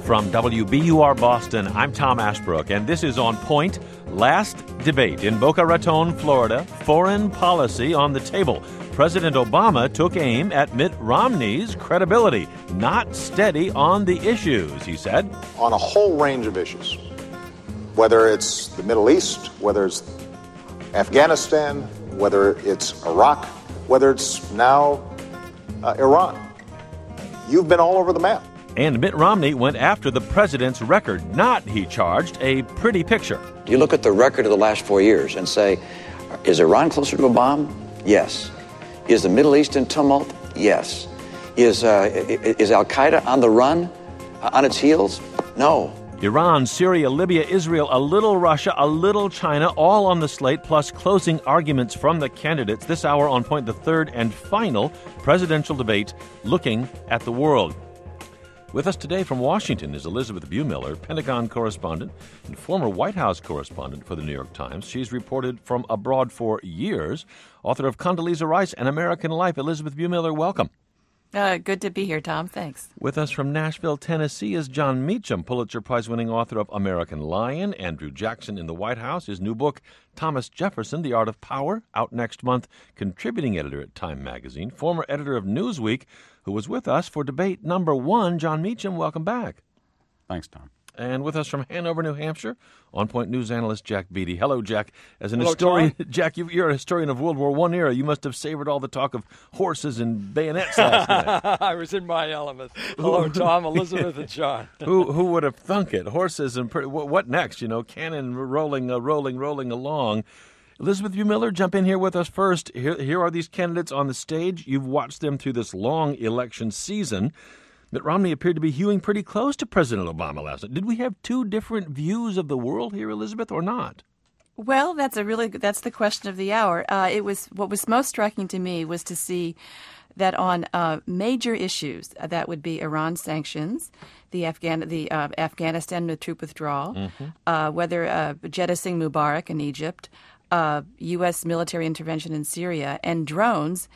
From WBUR Boston, I'm Tom Ashbrook, and this is On Point. Last debate in Boca Raton, Florida. Foreign policy on the table. President Obama took aim at Mitt Romney's credibility. Not steady on the issues, he said. On a whole range of issues, whether it's the Middle East, whether it's Afghanistan, whether it's Iraq, whether it's now Iran. You've been all over the map. And Mitt Romney went after the president's record, not, he charged, a pretty picture. You look at the record of the last 4 years and say, is Iran closer to a bomb? Yes. Is the Middle East in tumult? Yes. Is Al-Qaeda on the run, on its heels? No. Iran, Syria, Libya, Israel, a little Russia, a little China, all on the slate, plus closing arguments from the candidates. This hour on Point, the third and final presidential debate looking at the world. With us today from Washington is Elizabeth Buemiller, Pentagon correspondent and former White House correspondent for the New York Times. She's reported from abroad for years, author of Condoleezza Rice and American Life. Elizabeth Buemiller, welcome. Good to be here, Tom. Thanks. With us from Nashville, Tennessee is Jon Meacham, Pulitzer Prize-winning author of American Lion, Andrew Jackson in the White House, his new book, Thomas Jefferson, The Art of Power, out next month, contributing editor at Time Magazine, former editor of Newsweek, who was with us for debate number one. Jon Meacham, welcome back. Thanks, Tom. And with us from Hanover, New Hampshire, On Point News analyst Jack Beatty. Hello, Jack. As an Hello, historian, Tom. Jack, you're a historian of World War I era. You must have savored all the talk of horses and bayonets last night. I was in my element. Hello, Tom, Elizabeth, and John. Who would have thunk it? Horses and what next? You know, cannon rolling along. Elizabeth Buemiller, jump in here with us first. Here are these candidates on the stage. You've watched them through this long election season. Mitt Romney appeared to be hewing pretty close to President Obama last night. Did we have two different views of the world here, Elizabeth, or not? Well, that's the question of the hour. What was most striking to me was to see that on major issues, that would be Iran sanctions, the Afghanistan troop withdrawal, whether jettisoning Mubarak in Egypt, U.S. military intervention in Syria, and drones.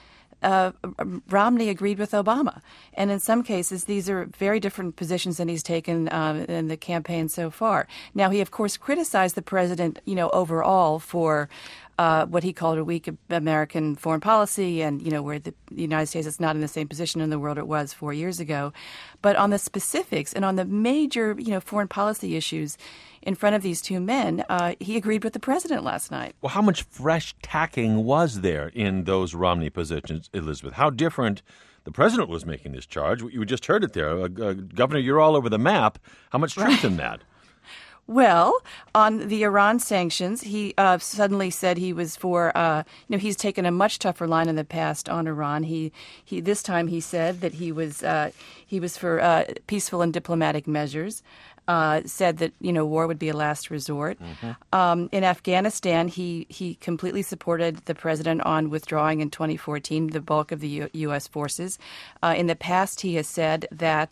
Romney agreed with Obama. And in some cases, these are very different positions than he's taken in the campaign so far. Now, he, of course, criticized the president, overall for what he called a weak American foreign policy and, where the United States is not in the same position in the world it was 4 years ago. But on the specifics and on the major, foreign policy issues in front of these two men, he agreed with the president last night. Well, how much fresh tacking was there in those Romney positions, Elizabeth? How different the president was making this charge? You just heard it there. Governor, you're all over the map. How much truth in that? Well, on the Iran sanctions, he suddenly said he was for, he's taken a much tougher line in the past on Iran. He this time he said that he was for peaceful and diplomatic measures. Said that, war would be a last resort. In Afghanistan, he completely supported the president on withdrawing in 2014 the bulk of the U.S. forces. In the past, he has said that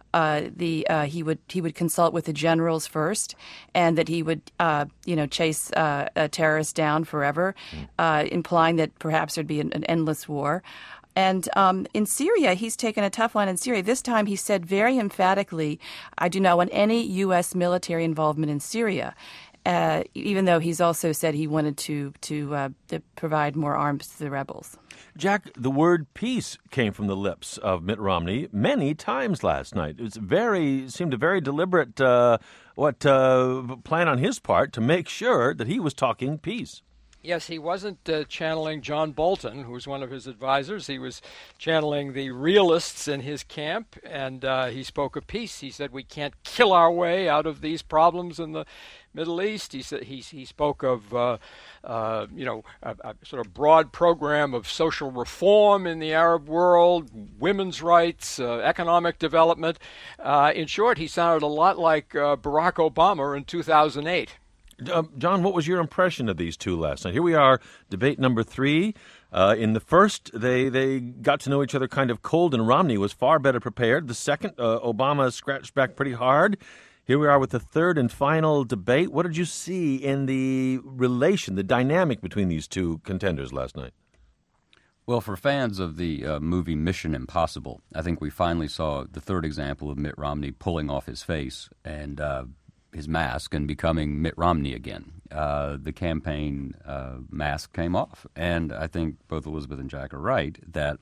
he would consult with the generals first, and that he would chase terrorists down forever, implying that perhaps there'd be an endless war. And in Syria, he's taken a tough line in Syria. This time he said very emphatically, I do not want any U.S. military involvement in Syria, even though he's also said he wanted to provide more arms to the rebels. Jack, the word peace came from the lips of Mitt Romney many times last night. It seemed a very deliberate plan on his part to make sure that he was talking peace. Yes, he wasn't channeling John Bolton, who was one of his advisors. He was channeling the realists in his camp, and he spoke of peace. He said, we can't kill our way out of these problems in the Middle East. He said he spoke of a sort of broad program of social reform in the Arab world, women's rights, economic development. In short, he sounded a lot like Barack Obama in 2008. John, what was your impression of these two last night? Here we are, debate number 3. In the first, they got to know each other kind of cold, and Romney was far better prepared. The second, Obama scratched back pretty hard. Here we are with the third and final debate. What did you see in the relation, the dynamic between these two contenders last night? Well, for fans of the movie Mission Impossible, I think we finally saw the third example of Mitt Romney pulling off his face and his mask and becoming Mitt Romney again. The campaign mask came off, and I think both Elizabeth and Jack are right that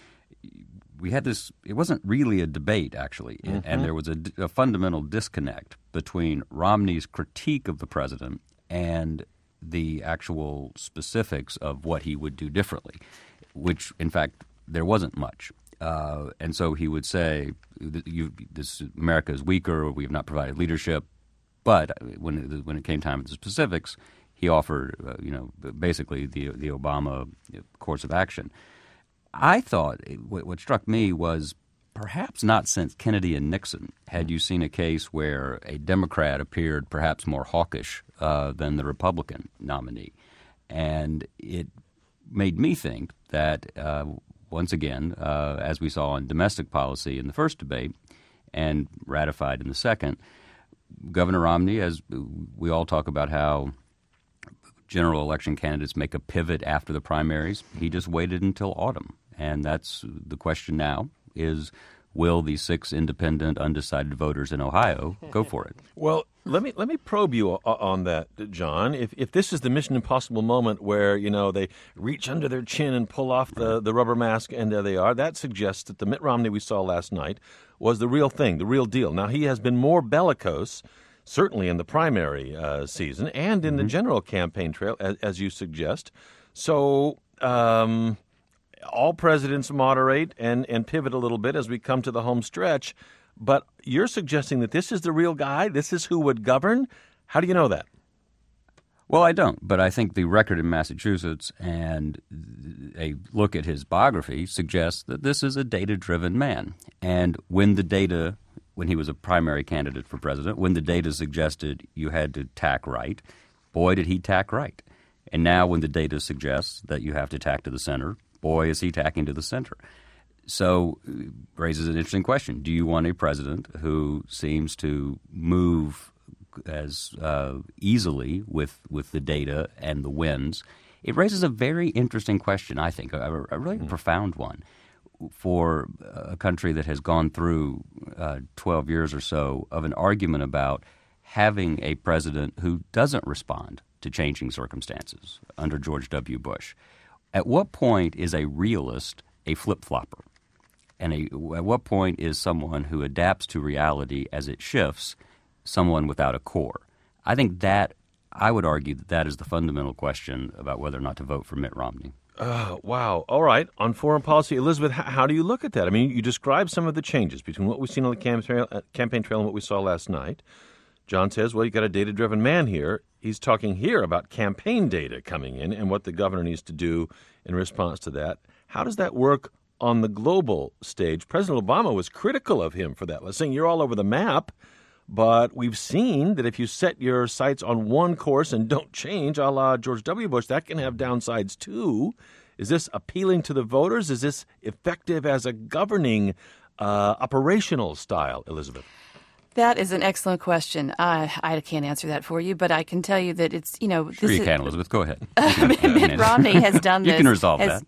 we had this. It wasn't really a debate, actually, and there was a fundamental disconnect between Romney's critique of the president and the actual specifics of what he would do differently, which, in fact, there wasn't much. And so he would say, America is weaker, we have not provided leadership. But when it came time for the specifics, he offered, basically the Obama course of action. I thought what struck me was perhaps not since Kennedy and Nixon had you seen a case where a Democrat appeared perhaps more hawkish than the Republican nominee. And it made me think that, once again, as we saw in domestic policy in the first debate and ratified in the second, Governor Romney, as we all talk about how general election candidates make a pivot after the primaries, he just waited until autumn. And that's the question now is, will the 6 independent, undecided voters in Ohio go for it? Well, let me probe you on that, John. If this is the Mission Impossible moment where, they reach under their chin and pull off the rubber mask and there they are, that suggests that the Mitt Romney we saw last night was the real thing, the real deal. Now, he has been more bellicose, certainly in the primary season and in the general campaign trail, as you suggest. So all presidents moderate and pivot a little bit as we come to the home stretch. But you're suggesting that this is the real guy? This is who would govern? How do you know that? Well, I don't, but I think the record in Massachusetts and a look at his biography suggests that this is a data-driven man. And when he was a primary candidate for president, when the data suggested you had to tack right, boy, did he tack right. And now when the data suggests that you have to tack to the center, boy, is he tacking to the center. So it raises an interesting question. Do you want a president who seems to move as easily with the data and the wins? It raises a very interesting question, I think, a really profound one for a country that has gone through 12 years or so of an argument about having a president who doesn't respond to changing circumstances under George W. Bush. At what point is a realist a flip-flopper? And at what point is someone who adapts to reality as it shifts someone without a core? I think that I would argue that is the fundamental question about whether or not to vote for Mitt Romney. Wow. All right. On foreign policy, Elizabeth, how do you look at that? I mean, you described some of the changes between what we've seen on the campaign trail and what we saw last night. John says, well, you got a data-driven man here. He's talking here about campaign data coming in and what the governor needs to do in response to that. How does that work on the global stage? President Obama was critical of him for that, saying you're all over the map. But we've seen that if you set your sights on one course and don't change, a la George W. Bush, that can have downsides too. Is this appealing to the voters? Is this effective as a governing operational style, Elizabeth? That is an excellent question. I can't answer that for you, but I can tell you that it's, Sure you can, Elizabeth. Go ahead. Mitt Romney has done this. You can resolve that.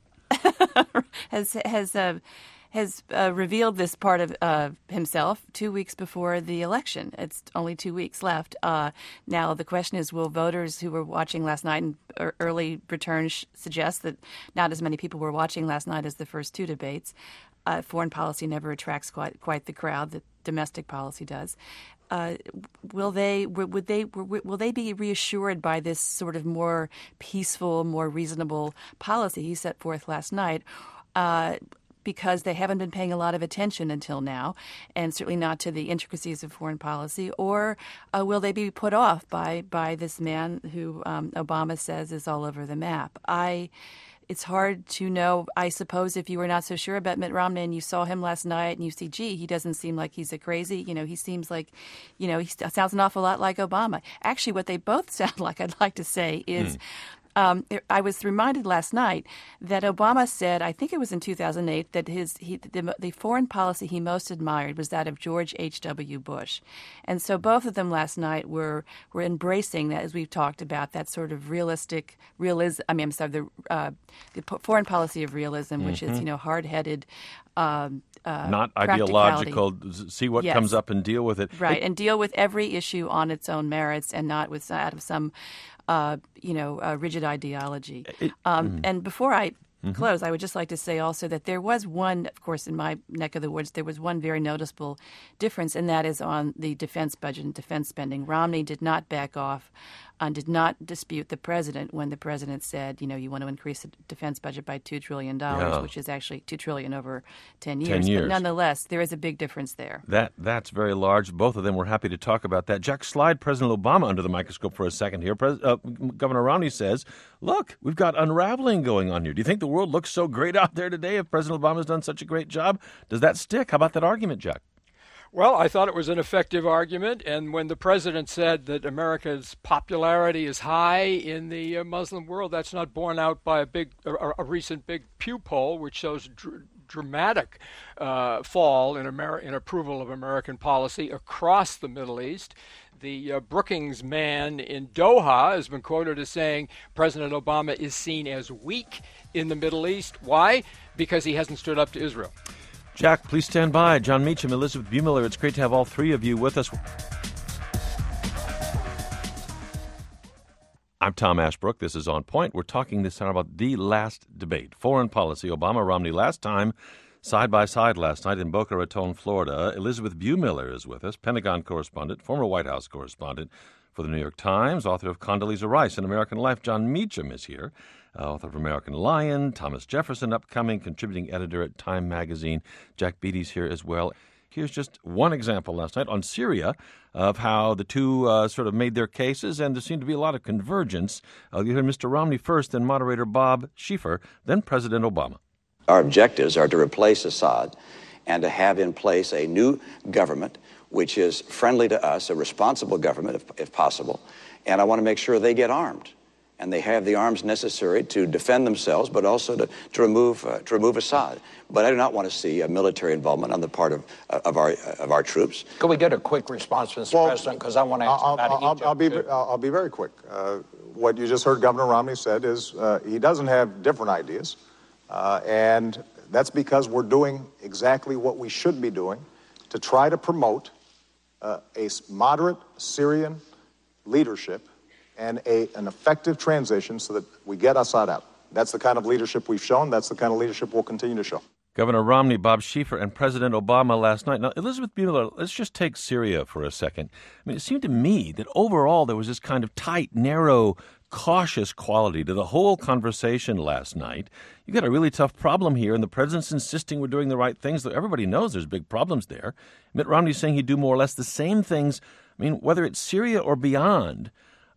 Has revealed this part of himself 2 weeks before the election. It's only 2 weeks left. Now, the question is, will voters who were watching last night, and early returns suggest that not as many people were watching last night as the first 2 debates. Foreign policy never attracts quite the crowd that domestic policy does. Will they be reassured by this sort of more peaceful, more reasonable policy he set forth last night? Because they haven't been paying a lot of attention until now, and certainly not to the intricacies of foreign policy, or will they be put off by this man who Obama says is all over the map? It's hard to know. I suppose if you were not so sure about Mitt Romney and you saw him last night and you see, gee, he doesn't seem like he's a crazy, he seems like, he sounds an awful lot like Obama. Actually, what they both sound like, I'd like to say, is I was reminded last night that Obama said, I think it was in 2008, that the foreign policy he most admired was that of George H.W. Bush. And so both of them last night were embracing that, as we've talked about, that sort of the foreign policy of realism, which is, hard-headed, not ideological. See what comes up and deal with it. Right, and deal with every issue on its own merits and not out of some, rigid ideology. And before I close, I would just like to say also that there was one, of course, in my neck of the woods, there was one very noticeable difference, and that is on the defense budget and defense spending. Romney did not back off and did not dispute the president when the president said, you want to increase the defense budget by $2 trillion, which is actually $2 trillion over 10 years. But nonetheless, there is a big difference there. That's very large. Both of them were happy to talk about that. Jack, slide President Obama under the microscope for a second here. Governor Romney says, look, we've got unraveling going on here. Do you think the world looks so great out there today if President Obama's done such a great job? Does that stick? How about that argument, Jack? Well, I thought it was an effective argument, and when the president said that America's popularity is high in the Muslim world, that's not borne out by a recent big Pew poll, which shows dramatic fall in approval of American policy across the Middle East. The Brookings man in Doha has been quoted as saying President Obama is seen as weak in the Middle East. Why? Because he hasn't stood up to Israel. Jack, please stand by. John Meacham, Elizabeth Buehmiller, it's great to have all three of you with us. I'm Tom Ashbrook. This is On Point. We're talking this hour about the last debate, foreign policy. Obama-Romney last time, side by side last night in Boca Raton, Florida. Elizabeth Buehmiller is with us, Pentagon correspondent, former White House correspondent for the New York Times, author of Condoleezza Rice, An American Life. John Meacham is here, author of American Lion, Thomas Jefferson, upcoming contributing editor at Time Magazine. Jack Beatty's here as well. Here's just one example last night on Syria of how the two sort of made their cases, and there seemed to be a lot of convergence. You hear Mr. Romney first, then moderator Bob Schieffer, then President Obama. Our objectives are to replace Assad and to have in place a new government which is friendly to us, a responsible government if possible. And I want to make sure they get armed and they have the arms necessary to defend themselves, but also to remove Assad. But I do not want to see a military involvement on the part of our troops. Could we get a quick response, Mr. President? Because I want to ask about Egypt. I'll be very quick. What you just heard Governor Romney said is he doesn't have different ideas, and that's because we're doing exactly what we should be doing to try to promote a moderate Syrian leadership and an effective transition so that we get Assad out. That's the kind of leadership we've shown. That's the kind of leadership we'll continue to show. Governor Romney, Bob Schieffer, and President Obama last night. Now, Elizabeth Buehmiller, let's just take Syria for a second. I mean, it seemed to me that overall there was this kind of tight, narrow, cautious quality to the whole conversation last night. You got a really tough problem here, and the president's insisting we're doing the right things, though everybody knows there's big problems there. Mitt Romney's saying he'd do more or less the same things. I mean, whether it's Syria or beyond.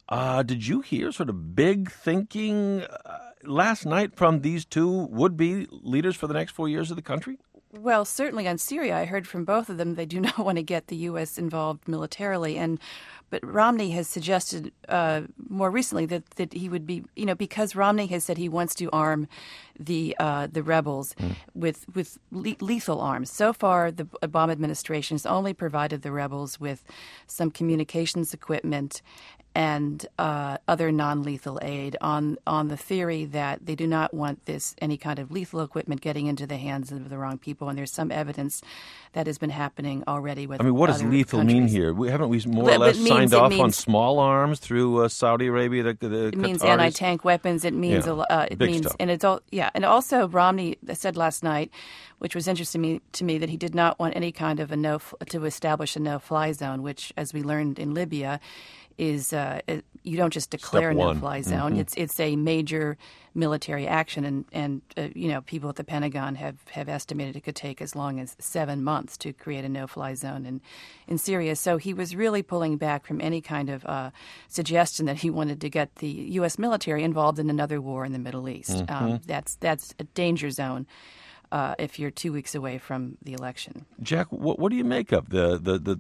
Did you hear sort of big thinking last night from these two would-be leaders for the next 4 years of the country? Well, certainly on Syria, I heard from both of them they do not want to get the U.S. involved militarily. But Romney has suggested more recently that he would be, because Romney has said he wants to arm the rebels with lethal arms. So far, the Obama administration has only provided the rebels with some communications equipment and other non-lethal aid on the theory that they do not want any kind of lethal equipment getting into the hands of the wrong people. And there's some evidence that has been happening already with other what does lethal countries. mean here? Haven't we more or less signed off on small arms through Saudi Arabia? It means anti-tank weapons. It means it means stuff. And it's all And also Romney said last night, which was interesting to me, that he did not want any kind of to establish a no-fly zone, which, as we learned in Libya, is you don't just declare a no-fly zone. Mm-hmm. It's a major military action, and people at the Pentagon have estimated it could take as long as 7 months to create a no-fly zone in Syria. So he was really pulling back from any kind of suggestion that he wanted to get the U.S. military involved in another war in the Middle East. Mm-hmm. That's a danger zone. If you're 2 weeks away from the election. Jack, what do you make of the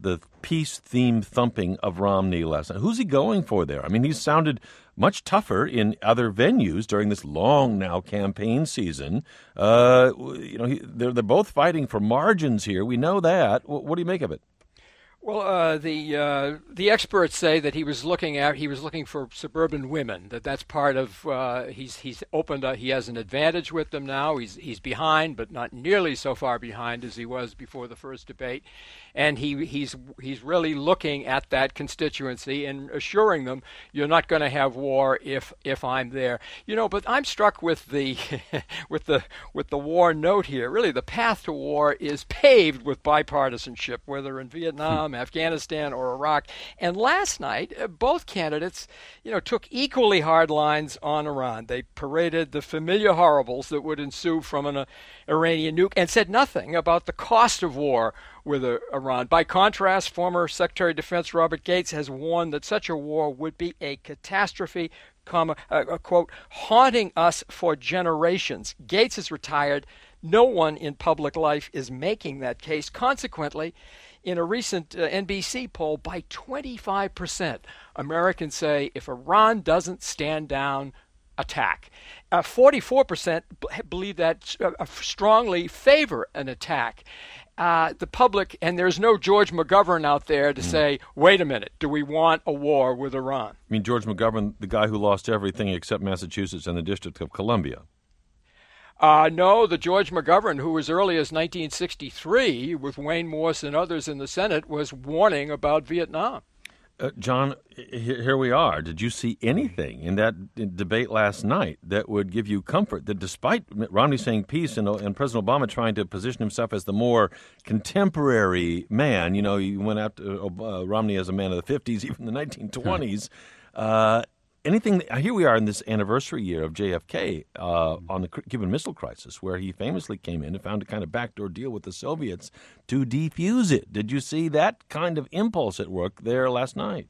peace theme thumping of Romney last night? Who's he going for there? I mean, he's sounded much tougher in other venues during this long now campaign season. They're both fighting for margins here. We know that. What do you make of it? Well, the experts say that he was looking for suburban women. That's part of he's opened. He has an advantage with them now. He's behind, but not nearly so far behind as he was before the first debate. And he's really looking at that constituency and assuring them, you're not going to have war if I'm there. But I'm struck with the with the war note here. Really, the path to war is paved with bipartisanship, whether in Vietnam, Afghanistan, or Iraq. And last night, both candidates, took equally hard lines on Iran. They paraded the familiar horribles that would ensue from an Iranian nuke and said nothing about the cost of war with Iran. By contrast, former Secretary of Defense Robert Gates has warned that such a war would be a catastrophe, quote, haunting us for generations. Gates is retired. No one in public life is making that case. Consequently, in a recent NBC poll, by 25%, Americans say if Iran doesn't stand down, attack. 44% believe that strongly favor an attack. The public, and there's no George McGovern out there to say, wait a minute, do we want a war with Iran? I mean, George McGovern, the guy who lost everything except Massachusetts and the District of Columbia. No, the George McGovern, who as early as 1963, with Wayne Morse and others in the Senate, was warning about Vietnam. John, here we are. Did you see anything in that debate last night that would give you comfort that despite Romney saying peace and President Obama trying to position himself as the more contemporary man, he went after Romney as a man of the 50s, even the 1920s, anything? Here we are in this anniversary year of JFK on the Cuban Missile Crisis, where he famously came in and found a kind of backdoor deal with the Soviets to defuse it. Did you see that kind of impulse at work there last night?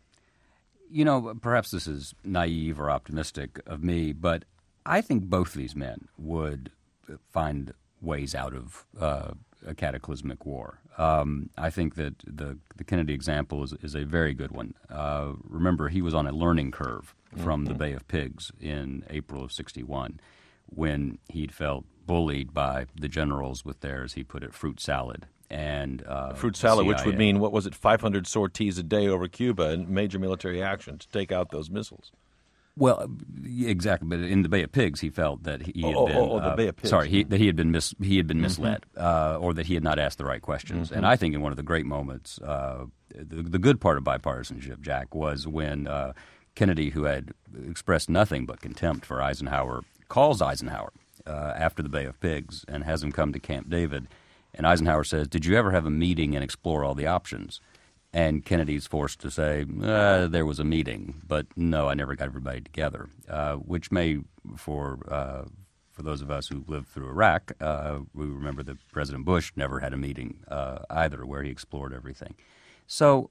Perhaps this is naive or optimistic of me, but I think both these men would find ways out of a cataclysmic war. I think that the Kennedy example is a very good one. Remember, he was on a learning curve from the Bay of Pigs in April of '61 when he'd felt bullied by the generals with their, as he put it, fruit salad. And fruit salad, which would mean, 500 sorties a day over Cuba and major military action to take out those missiles. Well, exactly. But in the Bay of Pigs, he felt that he had been the Bay of Pigs. Sorry, that he had been misled, or that he had not asked the right questions. And I think in one of the great moments, the good part of bipartisanship, Jack, was when Kennedy, who had expressed nothing but contempt for Eisenhower, calls Eisenhower after the Bay of Pigs and has him come to Camp David. And Eisenhower says, "Did you ever have a meeting and explore all the options?" And Kennedy's forced to say, there was a meeting, but no, I never got everybody together, which may, for those of us who lived through Iraq, we remember that President Bush never had a meeting either where he explored everything. So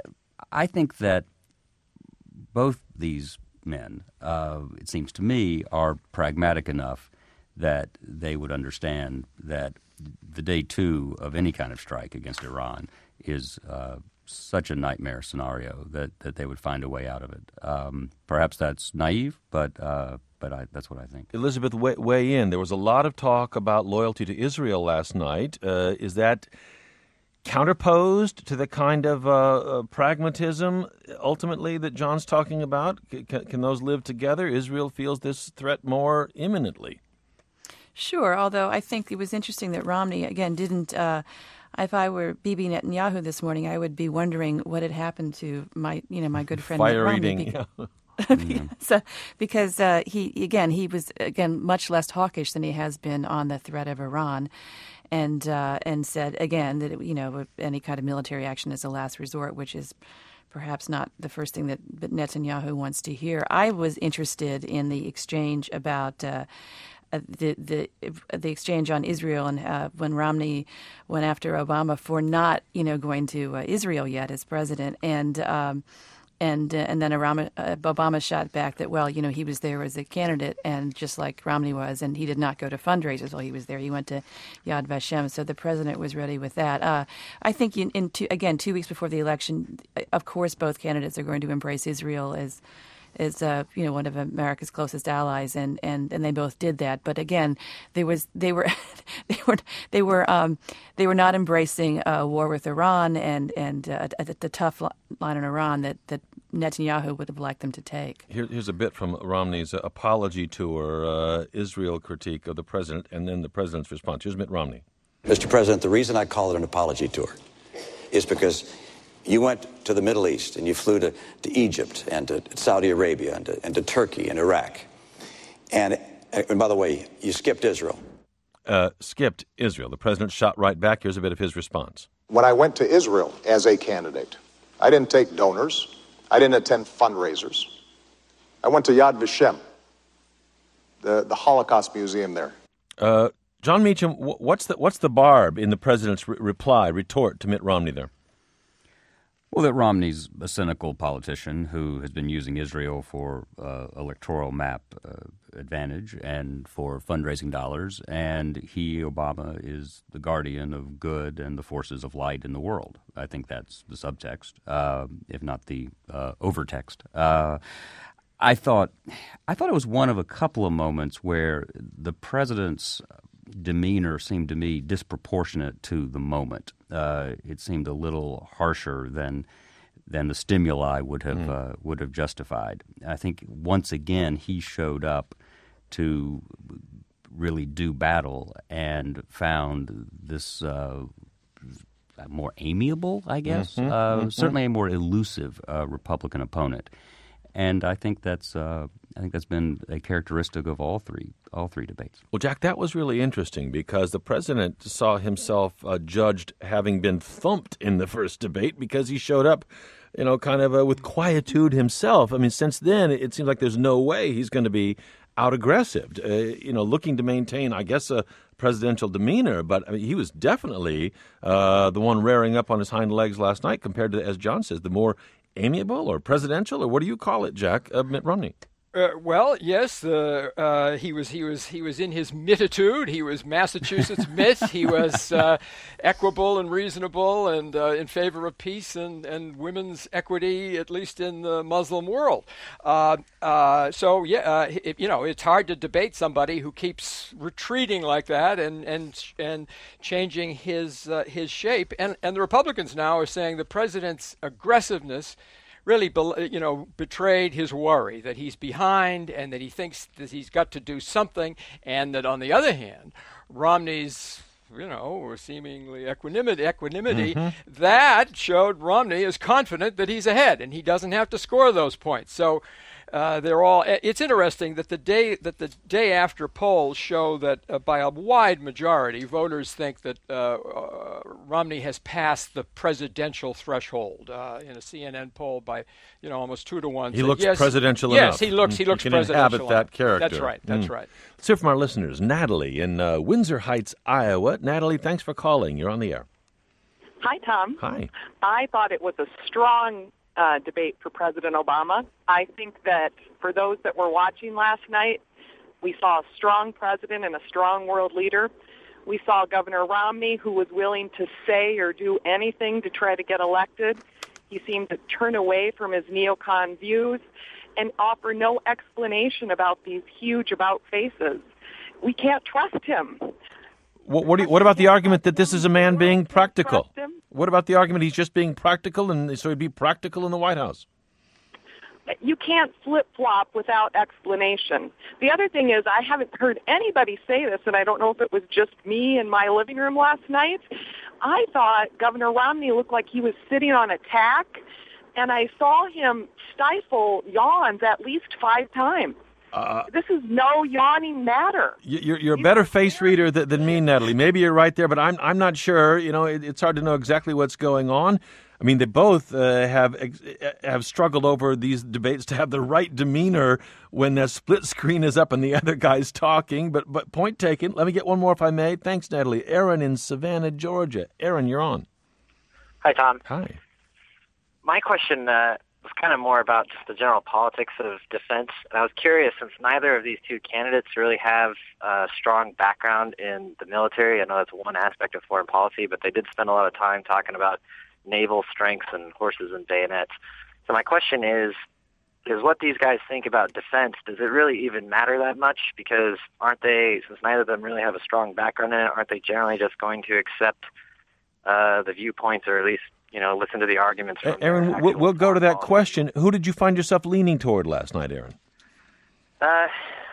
I think that both these men, it seems to me, are pragmatic enough that they would understand that the day two of any kind of strike against Iran is such a nightmare scenario that they would find a way out of it. Perhaps that's naive, but that's what I think. Elizabeth, weigh in. There was a lot of talk about loyalty to Israel last night. Is that counterposed to the kind of pragmatism ultimately that John's talking about? Can those live together? Israel feels this threat more imminently. Sure, although I think it was interesting that Romney, again, didn't... if I were Bibi Netanyahu this morning, I would be wondering what had happened to my good friend Mitt Romney. Because he was much less hawkish than he has been on the threat of Iran, and said again that any kind of military action is a last resort, which is perhaps not the first thing that Netanyahu wants to hear. I was interested in the exchange about. The exchange on Israel and when Romney went after Obama for not going to Israel yet as president, and And then Obama shot back that, well, he was there as a candidate, and just like Romney was, and he did not go to fundraisers while he was there. He went to Yad Vashem, so the president was ready with that. I think, 2 weeks before the election, of course, both candidates are going to embrace Israel as one of America's closest allies, and they both did that. But again, they were not embracing war with Iran and the tough line on Iran that Netanyahu would have liked them to take. Here's a bit from Romney's apology tour, Israel critique of the president, and then the president's response. Here's Mitt Romney. Mr. President, the reason I call it an apology tour is because you went to the Middle East and you flew to Egypt and to Saudi Arabia and to Turkey and Iraq. And by the way, you skipped Israel. Skipped Israel. The president shot right back. Here's a bit of his response. When I went to Israel as a candidate, I didn't take donors. I didn't attend fundraisers. I went to Yad Vashem, the Holocaust Museum there. John Meacham, what's the barb in the president's retort to Mitt Romney there? Well, that Romney's a cynical politician who has been using Israel for electoral map advantage and for fundraising dollars, and he, Obama, is the guardian of good and the forces of light in the world. I think that's the subtext, if not the overtext. I thought it was one of a couple of moments where the president's demeanor seemed to me disproportionate to the moment. It seemed a little harsher than the stimuli would have justified. I think once again he showed up to really do battle and found this more amiable, I guess, certainly a more elusive Republican opponent. And I think that's been a characteristic of all three debates. Well, Jack, that was really interesting because the president saw himself judged having been thumped in the first debate because he showed up, kind of with quietude himself. I mean, since then, it seems like there's no way he's going to be out aggressive, looking to maintain, I guess, a presidential demeanor. But I mean, he was definitely the one rearing up on his hind legs last night compared to, as John says, the more amiable or presidential, or what do you call it, Jack, Mitt Romney? Well, yes, he was in his mittitude. He was Massachusetts Mitt. He was equable and reasonable and in favor of peace and women's equity, at least in the Muslim world. It's hard to debate somebody who keeps retreating like that and changing his shape. And the Republicans now are saying the president's aggressiveness really, betrayed his worry that he's behind and that he thinks that he's got to do something, and that on the other hand, Romney's, seemingly equanimity, that showed Romney is confident that he's ahead and he doesn't have to score those points. So it's interesting that the day after polls show that by a wide majority, voters think that Romney has passed the presidential threshold in a CNN poll by almost 2-1. He looks presidential enough. Yes, he looks presidential inhabit that character. That's right. Let's hear from our listeners. Natalie in Windsor Heights, Iowa. Natalie, thanks for calling. You're on the air. Hi, Tom. Hi. I thought it was a strong debate for President Obama. I think that for those that were watching last night, we saw a strong president and a strong world leader. We saw Governor Romney, who was willing to say or do anything to try to get elected. He seemed to turn away from his neocon views and offer no explanation about these huge about faces. We can't trust him. What about the argument that this is a man being practical? What about the argument he's just being practical, and so he'd be practical in the White House? You can't flip-flop without explanation. The other thing is, I haven't heard anybody say this, and I don't know if it was just me in my living room last night. I thought Governor Romney looked like he was sitting on a tack, and I saw him stifle yawns at least 5 times. This is no yawning matter. You're a better face reader than me, Natalie. Maybe you're right there, but I'm not sure. It's hard to know exactly what's going on. I mean, they both have struggled over these debates to have the right demeanor when the split screen is up and the other guy's talking. But point taken. Let me get one more if I may. Thanks, Natalie. Aaron in Savannah, Georgia. Aaron, you're on. Hi, Tom. Hi. My question was kind of more about just the general politics of defense. And I was curious, since neither of these two candidates really have a strong background in the military, I know that's one aspect of foreign policy, but they did spend a lot of time talking about naval strengths and horses and bayonets. So my question is what these guys think about defense, does it really even matter that much? Because aren't they, since neither of them really have a strong background in it, aren't they generally just going to accept the viewpoints, or at least, listen to the arguments from Aaron, we'll go to that question. Who did you find yourself leaning toward last night, Aaron? I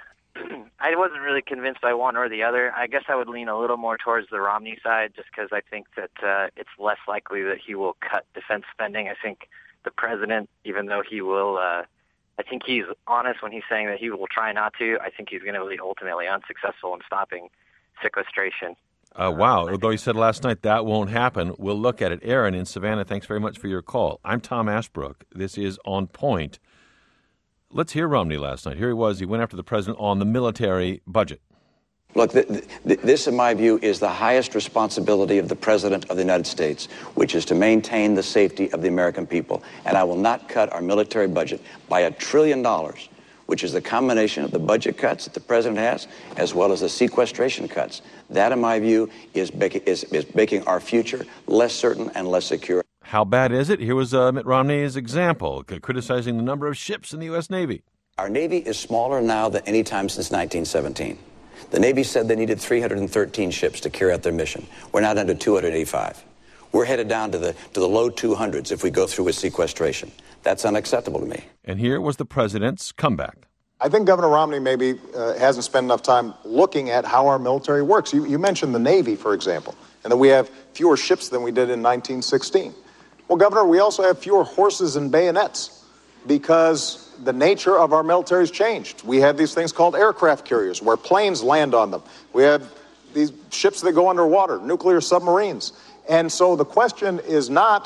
wasn't really convinced by one or the other. I guess I would lean a little more towards the Romney side, just because I think that it's less likely that he will cut defense spending. I think the president, even though he will, I think he's honest when he's saying that he will try not to. I think he's going to be ultimately unsuccessful in stopping sequestration. Wow. Although he said last night that won't happen, we'll look at it. Aaron in Savannah, thanks very much for your call. I'm Tom Ashbrook. This is On Point. Let's hear Romney last night. Here he was. He went after the president on the military budget. Look, this, in my view, is the highest responsibility of the President of the United States, which is to maintain the safety of the American people. And I will not cut our military budget by $1 trillion, which is the combination of the budget cuts that the President has, as well as the sequestration cuts. That, in my view, is making our future less certain and less secure. How bad is it? Here was Mitt Romney's example, criticizing the number of ships in the U.S. Navy. Our Navy is smaller now than any time since 1917. The Navy said they needed 313 ships to carry out their mission. We're now down to 285. We're headed down to the low 200s if we go through with sequestration. That's unacceptable to me. And here was the president's comeback. I think Governor Romney maybe hasn't spent enough time looking at how our military works. You mentioned the Navy, for example, and that we have fewer ships than we did in 1916. Well, Governor, we also have fewer horses and bayonets because the nature of our military has changed. We have these things called aircraft carriers where planes land on them. We have these ships that go underwater, nuclear submarines. And so the question is not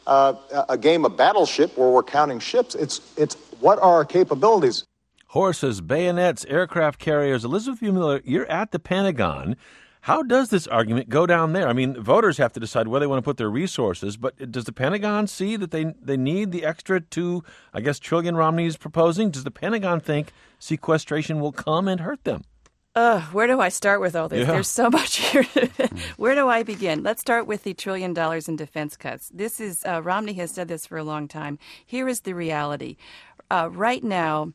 a game of battleship where we're counting ships. It's what are our capabilities? Horses, bayonets, aircraft carriers. Elizabeth Buehler, you're at the Pentagon. How does this argument go down there? I mean, voters have to decide where they want to put their resources, but does the Pentagon see that they need the extra $2 trillion Romney's proposing? Does the Pentagon think sequestration will come and hurt them? Where do I start with all this? Yeah. There's so much here. Where do I begin? Let's start with the $1 trillion in defense cuts. This is Romney has said this for a long time. Here is the reality. Right now,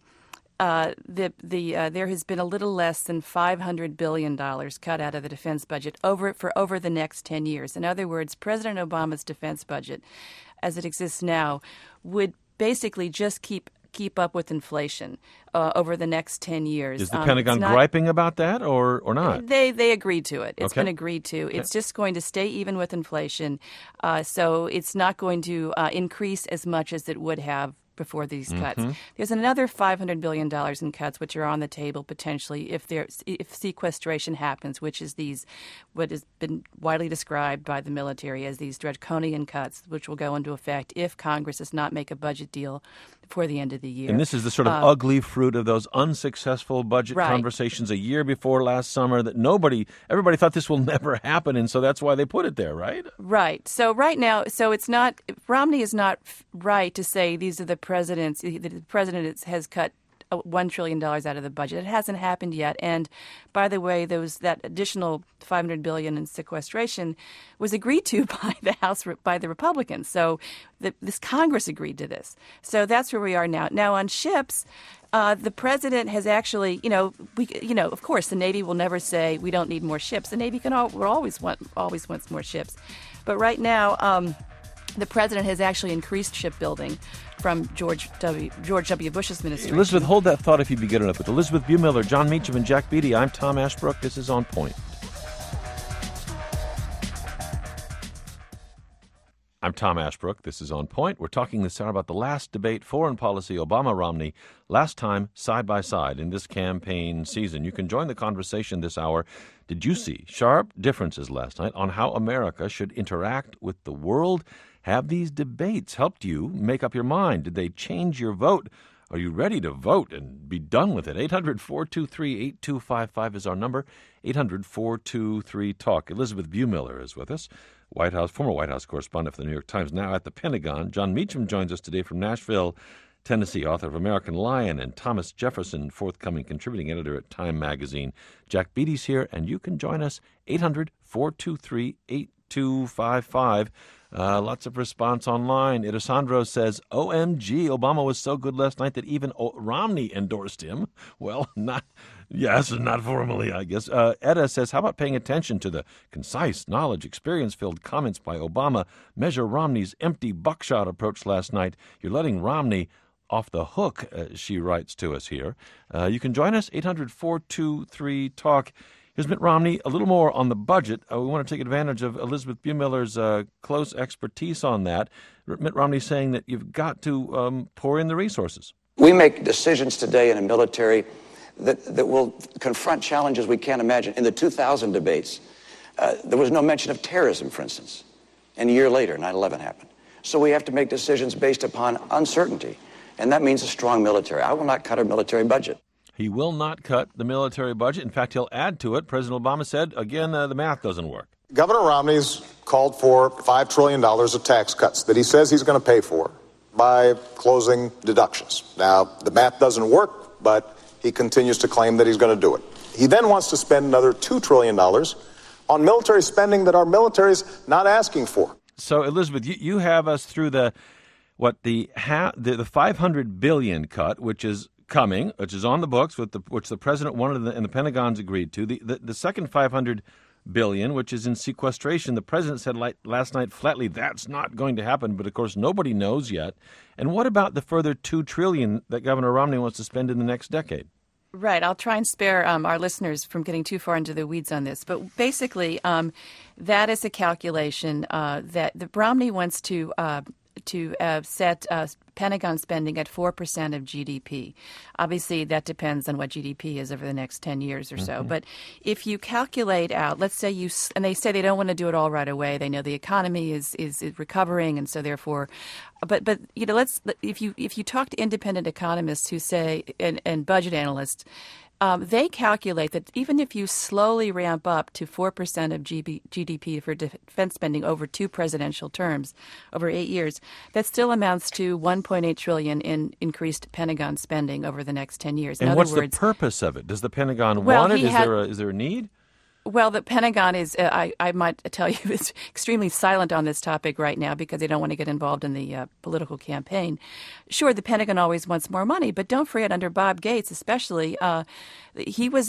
there has been a little less than $500 billion cut out of the defense budget over the next 10 years. In other words, President Obama's defense budget, as it exists now, would basically just keep up with inflation over the next 10 years. Is the Pentagon griping about that or not? They agreed to it. It's been agreed to. It's just going to stay even with inflation. So it's not going to increase as much as it would have before these cuts. There's another $500 billion in cuts which are on the table potentially if sequestration happens, which is what has been widely described by the military as these draconian cuts, which will go into effect if Congress does not make a budget deal before the end of the year. And this is the sort of ugly fruit of those unsuccessful budget conversations a year before last summer that everybody thought this will never happen, and so that's why they put it there, right? Right. So right now, it's not, Romney is not right to say these are the the president has cut $1 trillion out of the budget. It hasn't happened yet. And by the way, that additional $500 billion in sequestration was agreed to by the House, by the Republicans. So this Congress agreed to this. So that's where we are now. Now on ships, the president has actually, of course, the Navy will never say we don't need more ships. The Navy always wants more ships. But right now, the president has actually increased shipbuilding from George W. Bush's administration. Elizabeth, hold that thought if you'd be good enough. With Elizabeth Buehler, John Meacham, and Jack Beatty, I'm Tom Ashbrook. This is On Point. I'm Tom Ashbrook. This is On Point. We're talking this hour about the last debate, foreign policy, Obama-Romney, last time side by side in this campaign season. You can join the conversation this hour. Did you see sharp differences last night on how America should interact with the world? Have these debates helped you make up your mind? Did they change your vote? Are you ready to vote and be done with it? 800-423-8255 is our number. 800-423-TALK. Elizabeth Buehler is with us. former White House correspondent for the New York Times, now at the Pentagon. Jon Meacham joins us today from Nashville, Tennessee, author of American Lion, and Thomas Jefferson, forthcoming contributing editor at Time Magazine. Jack Beatty's here, and you can join us, 800-423-8255. Lots of response online. Edisandro says, OMG, Obama was so good last night that even Romney endorsed him. Well, not formally, I guess. Etta says, how about paying attention to the concise, knowledge, experience-filled comments by Obama? Measure Romney's empty buckshot approach last night. You're letting Romney off the hook, she writes to us here. You can join us, 800-423-TALK. Here's Mitt Romney, a little more on the budget. We want to take advantage of Elizabeth Buemiller's close expertise on that. Mitt Romney saying that you've got to pour in the resources. We make decisions today in a military that will confront challenges we can't imagine. In the 2000 debates, there was no mention of terrorism, for instance. And a year later, 9/11 happened. So we have to make decisions based upon uncertainty. And that means a strong military. I will not cut our military budget. He will not cut the military budget. In fact, he'll add to it. President Obama said, again, the math doesn't work. Governor Romney's called for $5 trillion of tax cuts that he says he's going to pay for by closing deductions. Now, the math doesn't work, but he continues to claim that he's going to do it. He then wants to spend another $2 trillion on military spending that our military's not asking for. So, Elizabeth, you have us through the $500 billion cut, which is coming, which is on the books, which the president wanted and the Pentagon's agreed to. The second $500 billion, which is in sequestration, the president said last night flatly that's not going to happen. But of course, nobody knows yet. And what about the further $2 trillion that Governor Romney wants to spend in the next decade? Right. I'll try and spare our listeners from getting too far into the weeds on this. But basically, that is a calculation that the Romney wants to set Pentagon spending at 4% of GDP. Obviously, that depends on what GDP is over the next 10 years or so. But if you calculate out, let's say and they say they don't want to do it all right away. They know the economy is recovering, and so therefore, but if you talk to independent economists who say and budget analysts. They calculate that even if you slowly ramp up to 4% of GDP for defense spending over 2 presidential terms, over 8 years, that still amounts to $1.8 trillion in increased Pentagon spending over the next 10 years. And what's the purpose of it? Does the Pentagon want it? Is there a need? Well, the Pentagon is, I might tell you, is extremely silent on this topic right now because they don't want to get involved in the political campaign. Sure, the Pentagon always wants more money, but don't forget under Bob Gates, especially, he was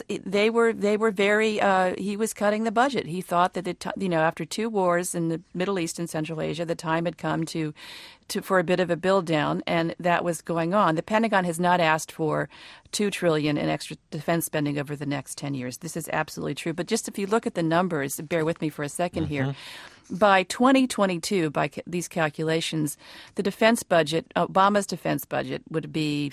cutting the budget. He thought that after 2 wars in the Middle East and Central Asia, the time had come for a bit of a build down, and that was going on. The Pentagon has not asked for $2 trillion in extra defense spending over the next 10 years. This is absolutely true. But just if you look at the numbers, bear with me for a second here. By 2022, by these calculations, the defense budget, Obama's defense budget, would be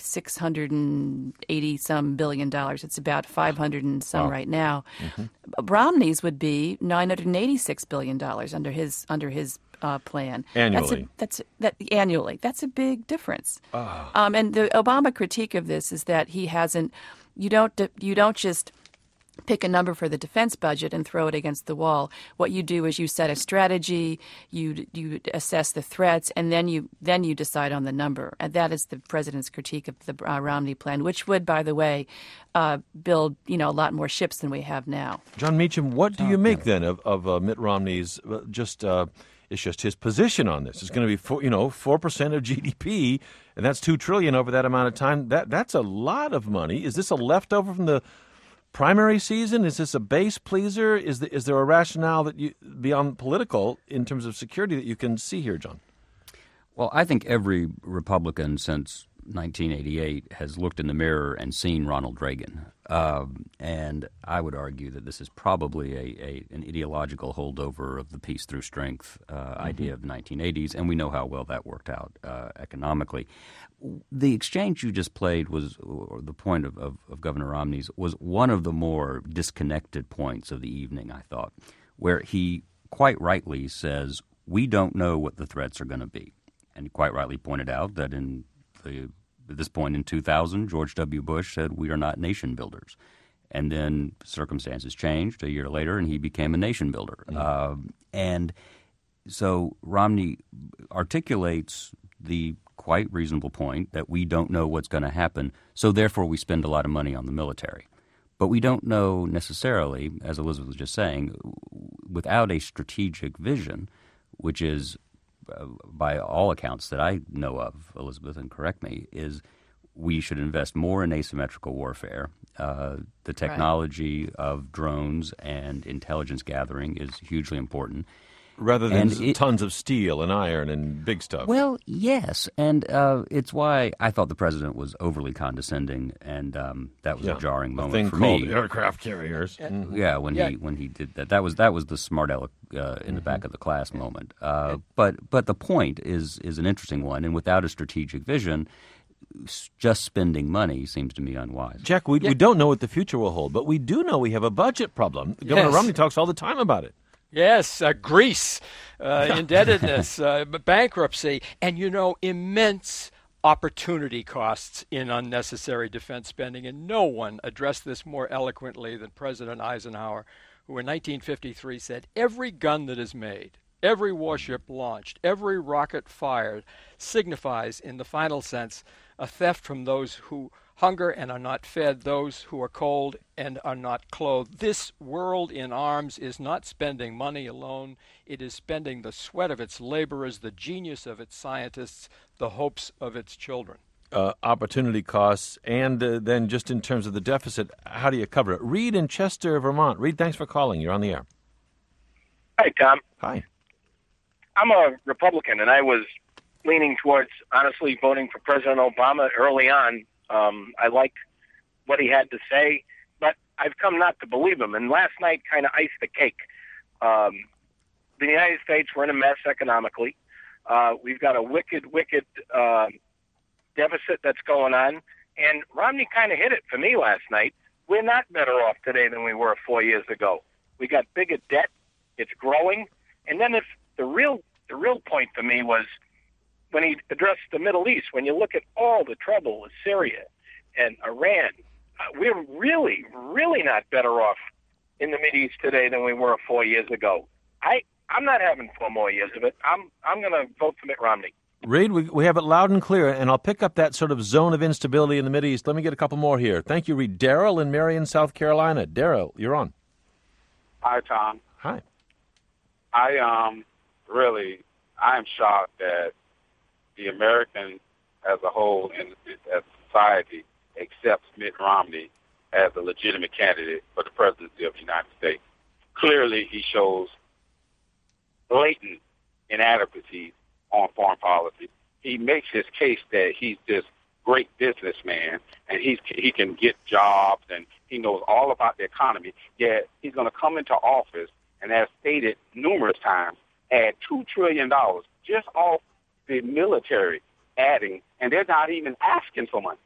$680-some billion. It's about 500 and some right now. Romney's would be $986 billion under his plan annually. Annually. That's a big difference. And the Obama critique of this is that he hasn't. You don't just pick a number for the defense budget and throw it against the wall. What you do is you set a strategy, you assess the threats, and then you decide on the number. And that is the president's critique of the Romney plan, which would, by the way, build a lot more ships than we have now. Jon Meacham, what do you make then of Mitt Romney's it's just his position on this? It's going to be 4% of GDP, and that's $2 trillion over that amount of time. That's a lot of money. Is this a leftover from the primary season? Is this a base pleaser? Is there a rationale that beyond political in terms of security that you can see here, John? Well, I think every Republican since 1988 has looked in the mirror and seen Ronald Reagan. And I would argue that this is probably an ideological holdover of the peace through strength idea of the 1980s, and we know how well that worked out economically. The exchange you just played or the point of Governor Romney's, was one of the more disconnected points of the evening, I thought, where he quite rightly says, we don't know what the threats are going to be. And he quite rightly pointed out that at this point in 2000, George W. Bush said, we are not nation builders. And then circumstances changed a year later, and he became a nation builder. And So Romney articulates the quite reasonable point that we don't know what's going to happen, so therefore we spend a lot of money on the military. But we don't know necessarily, as Elizabeth was just saying, without a strategic vision, which is, by all accounts that I know of, Elizabeth, and correct me, is we should invest more in asymmetrical warfare. The technology of drones and intelligence gathering is hugely important. Rather than tons of steel and iron and big stuff. Well, yes, and it's why I thought the president was overly condescending, and that was a jarring moment for me. Aircraft carriers. Yeah, when he did that, that was the smart aleck in the back of the class moment. But the point is an interesting one, and without a strategic vision, just spending money seems to me unwise. Jack, we don't know what the future will hold, but we do know we have a budget problem. Governor Romney talks all the time about it. Yes, Greece, indebtedness, bankruptcy, and, immense opportunity costs in unnecessary defense spending. And no one addressed this more eloquently than President Eisenhower, who in 1953 said, every gun that is made, every warship launched, every rocket fired signifies, in the final sense, a theft from those who hunger and are not fed, those who are cold and are not clothed. This world in arms is not spending money alone. It is spending the sweat of its laborers, the genius of its scientists, the hopes of its children. Opportunity costs, and then just in terms of the deficit, how do you cover it? Reed in Chester, Vermont. Reed, thanks for calling. You're on the air. Hi, Tom. Hi. I'm a Republican, and I was leaning towards, honestly, voting for President Obama early on. I liked what he had to say, but I've come not to believe him. And last night kind of iced the cake. The United States, we're in a mess economically. We've got a wicked deficit that's going on. And Romney kind of hit it for me last night. We're not better off today than we were 4 years ago. We got bigger debt. It's growing. And then if the real point for me was when he addressed the Middle East, when you look at all the trouble with Syria and Iran, we're really, really not better off in the Mideast today than we were 4 years ago. I'm not having 4 more years of it. I'm going to vote for Mitt Romney. Reed, we have it loud and clear, and I'll pick up that sort of zone of instability in the Mideast. Let me get a couple more here. Thank you, Reed. Daryl in Marion, South Carolina. Daryl, you're on. Hi, Tom. Hi. I am shocked that the American as a whole and as society accepts Mitt Romney as a legitimate candidate for the presidency of the United States. Clearly, he shows blatant inadequacies on foreign policy. He makes his case that he's this great businessman and he can get jobs and he knows all about the economy, yet he's going to come into office and, as stated numerous times, add $2 trillion just off the military adding, and they're not even asking for money.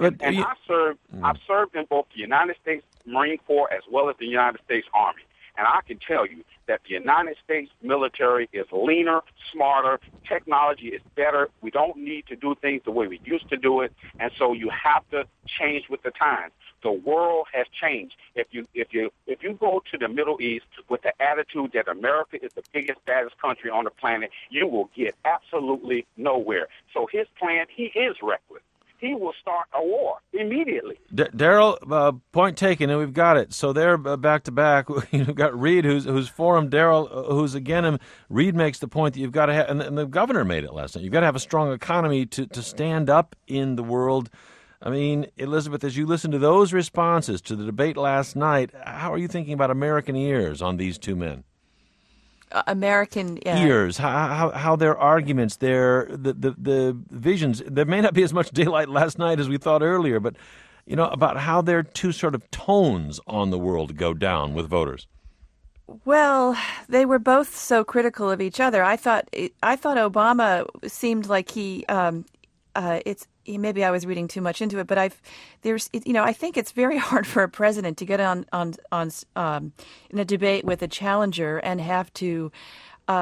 I've served in both the United States Marine Corps as well as the United States Army. And I can tell you that the United States military is leaner, smarter, technology is better. We don't need to do things the way we used to do it, and so you have to change with the times. The world has changed. If you go to the Middle East with the attitude that America is the biggest, baddest country on the planet, you will get absolutely nowhere. So his plan, he is reckless. He will start a war immediately. Daryl, point taken, and we've got it. So they're back to back. You've got Reed, who's for him. Daryl, who's again him. Reed makes the point that you've got to have, and the governor made it last night. You've got to have a strong economy to stand up in the world. I mean, Elizabeth, as you listen to those responses to the debate last night, how are you thinking about American ears on these two men? American ears, how their arguments, the visions. There may not be as much daylight last night as we thought earlier, but about how their two sort of tones on the world go down with voters. Well, they were both so critical of each other. I thought Obama seemed like he. Maybe I was reading too much into it, but I think it's very hard for a president to get on in a debate with a challenger and have to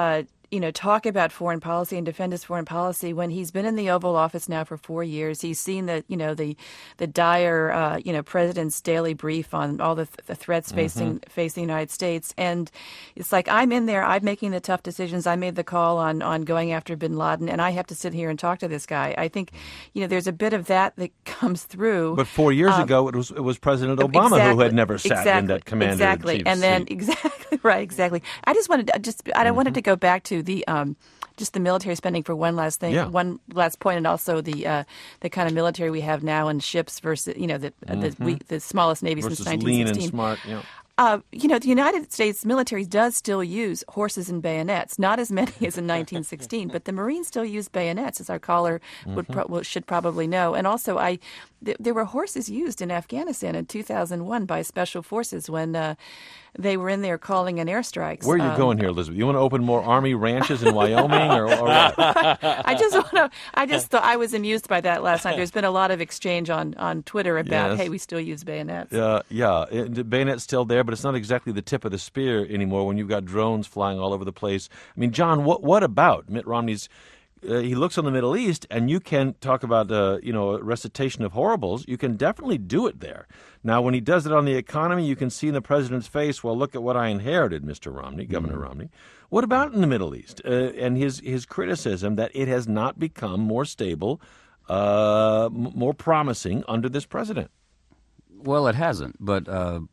talk about foreign policy and defend his foreign policy when he's been in the Oval Office now for 4 years. He's seen the dire president's daily brief on all the threats facing the United States, and it's like, I'm in there, I'm making the tough decisions. I made the call on going after bin Laden, and I have to sit here and talk to this guy. I think there's a bit of that comes through. But 4 years ago, it was President Obama who had never sat in that commander-in-chief's and then seat. Exactly. I just wanted to I wanted to go back to the just the military spending for one last thing, one last point, and also the kind of military we have now and ships versus the smallest navy versus since 1916. Lean and smart. Yeah. The United States military does still use horses and bayonets, not as many as in 1916, but the Marines still use bayonets, as our caller should probably know. And also, there were horses used in Afghanistan in 2001 by special forces when they were in there calling in airstrikes. Where are you going here, Elizabeth? You want to open more army ranches in Wyoming, or what? I just thought I was amused by that last night. There's been a lot of exchange on Twitter about, hey, we still use bayonets. The bayonet's still there, but it's not exactly the tip of the spear anymore when you've got drones flying all over the place. I mean, John, what about Mitt Romney's? He looks on the Middle East, and you can talk about a recitation of horribles. You can definitely do it there. Now, when he does it on the economy, you can see in the president's face, well, look at what I inherited, Mr. Romney, Governor Romney. What about in the Middle East and his criticism that it has not become more stable, more promising under this president? Well, it hasn't, but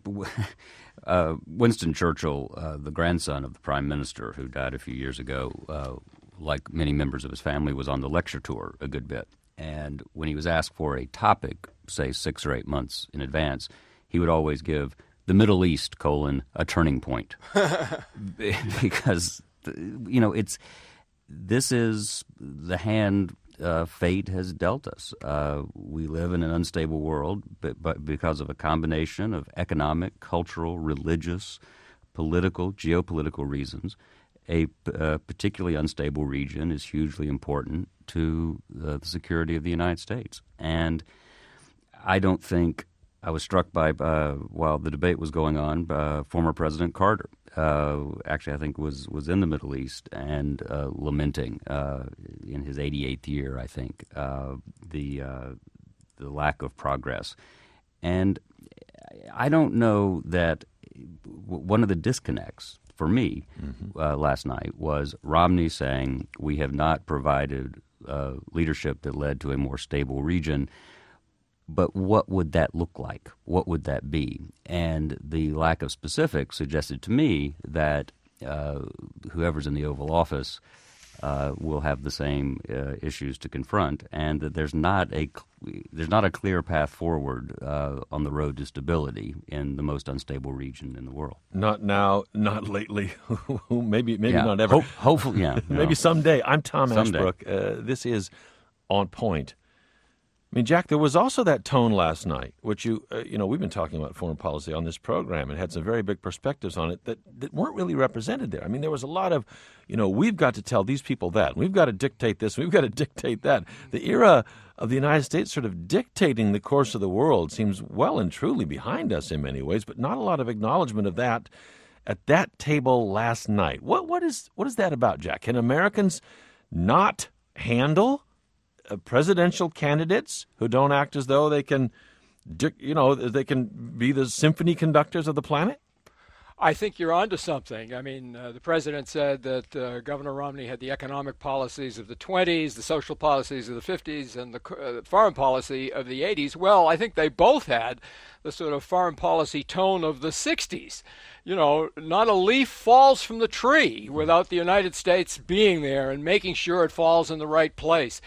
Winston Churchill, the grandson of the prime minister who died a few years ago, like many members of his family, was on the lecture tour a good bit. And when he was asked for a topic, say 6 or 8 months in advance, he would always give the Middle East, a turning point. Because, this is the hand fate has dealt us. We live in an unstable world, but because of a combination of economic, cultural, religious, political, geopolitical reasons, a particularly unstable region is hugely important to the security of the United States. And I don't think I was struck by, while the debate was going on, former President Carter, actually I think was in the Middle East and lamenting in his 88th year, I think, the lack of progress. And I don't know that one of the disconnects for me last night was Romney saying we have not provided leadership that led to a more stable region. But what would that look like? What would that be? And the lack of specifics suggested to me that whoever's in the Oval Office will have the same issues to confront, and that there's not a clear path forward on the road to stability in the most unstable region in the world. Not now, not lately. maybe not ever. Hopefully, yeah. Maybe someday. I'm Tom Ashbrook. This is On Point. I mean, Jack, there was also that tone last night, which we've been talking about foreign policy on this program and had some very big perspectives on it that weren't really represented there. I mean, there was a lot of, we've got to tell these people that, we've got to dictate this, we've got to dictate that. The era of the United States sort of dictating the course of the world seems well and truly behind us in many ways, but not a lot of acknowledgement of that at that table last night. What is that about, Jack? Can Americans not handle presidential candidates who don't act as though they can, they can be the symphony conductors of the planet? I think you're onto something. I mean, the president said that Governor Romney had the economic policies of the 20s, the social policies of the 50s, and the foreign policy of the 80s. Well, I think they both had the sort of foreign policy tone of the 60s. Not a leaf falls from the tree without the United States being there and making sure it falls in the right place.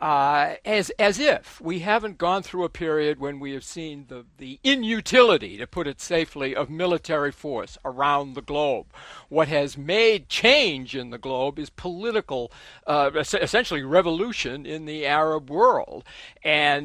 As if we haven't gone through a period when we have seen the inutility, to put it safely, of military force around the globe. What has made change in the globe is political, essentially revolution in the Arab world. And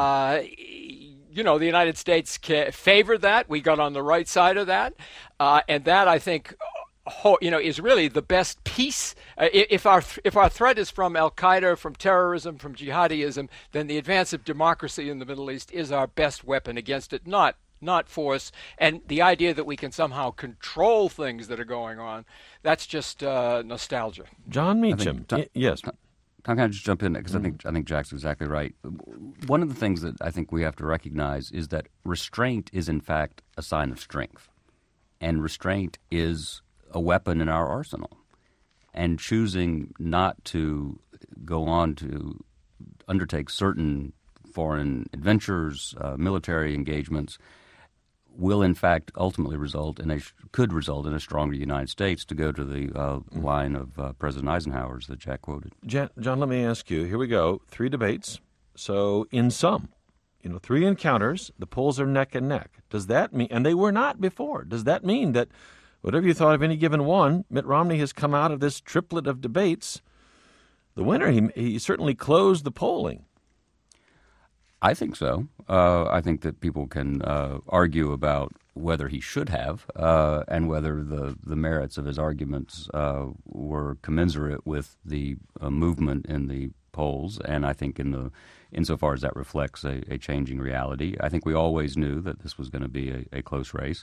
the United States favored that. We got on the right side of that. And that, I think, is really the best peace. If our threat is from al-Qaeda, from terrorism, from jihadism, then the advance of democracy in the Middle East is our best weapon against it, not not force. And the idea that we can somehow control things that are going on, that's just nostalgia. John Meacham, yes. Can I just jump in? Because I think Jack's exactly right. One of the things that I think we have to recognize is that restraint is, in fact, a sign of strength. And restraint is a weapon in our arsenal. And choosing not to go on to undertake certain foreign adventures, military engagements, will in fact ultimately could result in a stronger United States, to go to the line of President Eisenhower's that Jack quoted. John, let me ask you, here we go, 3 debates. So in sum, 3 encounters, the polls are neck and neck. Does that mean, and they were not before, does that mean that whatever you thought of any given one, Mitt Romney has come out of this triplet of debates the winner? He certainly closed the polling. I think so. I think that people can argue about whether he should have and whether the merits of his arguments were commensurate with the movement in the polls. And I think insofar as that reflects a changing reality, I think we always knew that this was going to be a close race.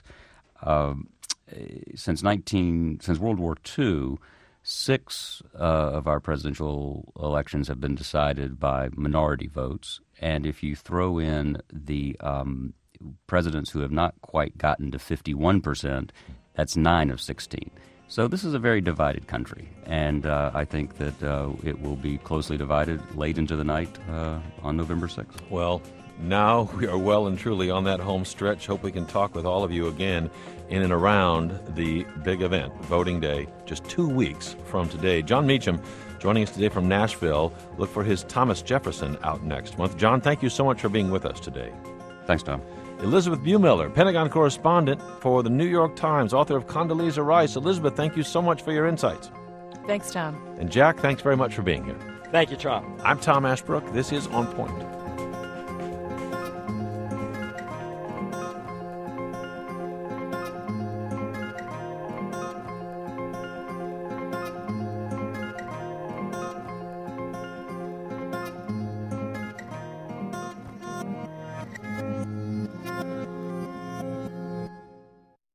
Since World War II, 6 of our presidential elections have been decided by minority votes. And if you throw in the presidents who have not quite gotten to 51%, that's 9 of 16. So this is a very divided country. And I think that it will be closely divided late into the night on November 6th. Well, now we are well and truly on that home stretch. Hope we can talk with all of you again in and around the big event, Voting Day, just 2 weeks from today. John Meacham joining us today from Nashville. Look for his Thomas Jefferson out next month. John, thank you so much for being with us today. Thanks, Tom. Elizabeth Buemiller, Pentagon correspondent for the New York Times, author of Condoleezza Rice. Elizabeth, thank you so much for your insights. Thanks, Tom. And Jack, thanks very much for being here. Thank you, Tom. I'm Tom Ashbrook. This is On Point.